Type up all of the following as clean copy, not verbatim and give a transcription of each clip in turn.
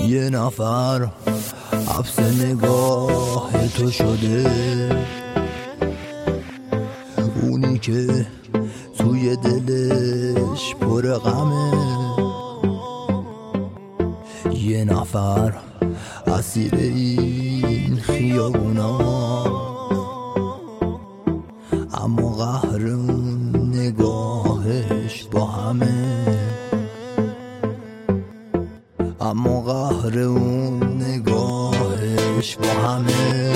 یه نفر حبس نگاه تو شده، اونی که توی دلش پر غمه. یه نفر اسیر این خیابونا، اما قهر اون نگاهش با همه، اما قهر اون نگاهش با همه.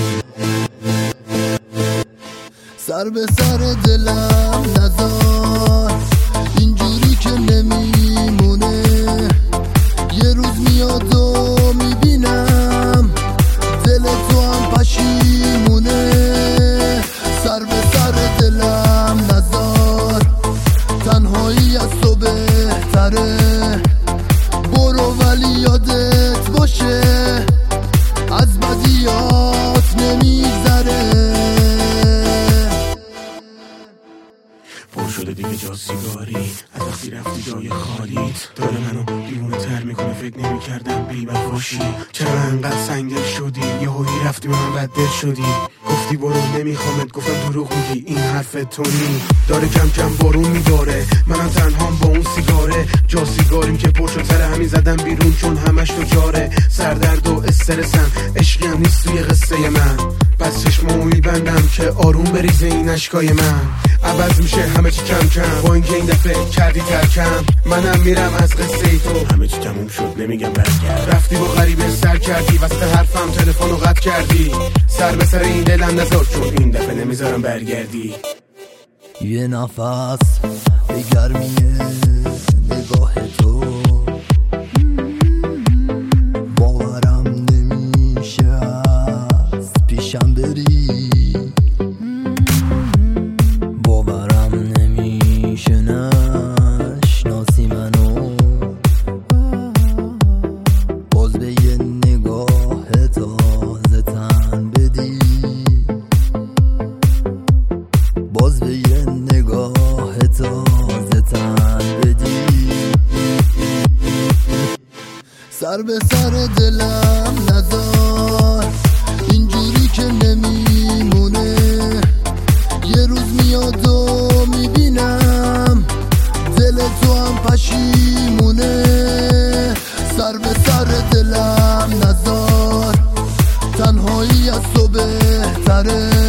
سر به سر دلم نذار، اینجوری که نمیمونه. یه روز میاد و میبینم دل تو هم پشیمونه. سر به سر دلم نذار، تنهایی از تو بهتره. برو ولی یادت باشه از بدیات نمیگذره. پر شده دیگه جا سیگاری، از وقتی رفتی جای خالیت داره منو دیوونه تر میکنه. فکر نمیکردم بی وفاشی، چرا انقدر سنگدل شدی؟ یه هایی رفتی به من بددل شدی. گفتی برو نمیخوامت، گفتم دروغ میگی این حرف تو نی. داره کم کم بارون میداره، منم تنهام با اون سیگاره. جا سیگاریم که پر شد سر همین زدم بیرون چون همش تو جاره. سردرد و استرسم، عشقی هم نیست توی قصه من. بس چشمامو میبندم که آروم بریزه این اشکای من. عوض میشه همه چی کم کم، با اینکه این دفعه کردی ترکم. منم میرم از قصه ای تو، همه چی تموم شد نمیگم برگرد. رفتی با غریبه سر کردی، وسط حرفم تلفنو قطع کردی. سر به سر این دلم نذار، چون این دفعه نمیذارم برگردی. یه نفس به گرمی نگاه تو، باورم نمیشه از پیشم بری. باورم نمیشه نشناسی منو، باز به یه نگاه تازه تن بدی. باز به یه نگاه تازه تن بدی. سر به سر دلم نذار، اینجوری که نمیمونه. یه روز میاد و میبینم دل تو هم پشیمونه. سر به سر دلم نذار، تنهایی از تو بهتره.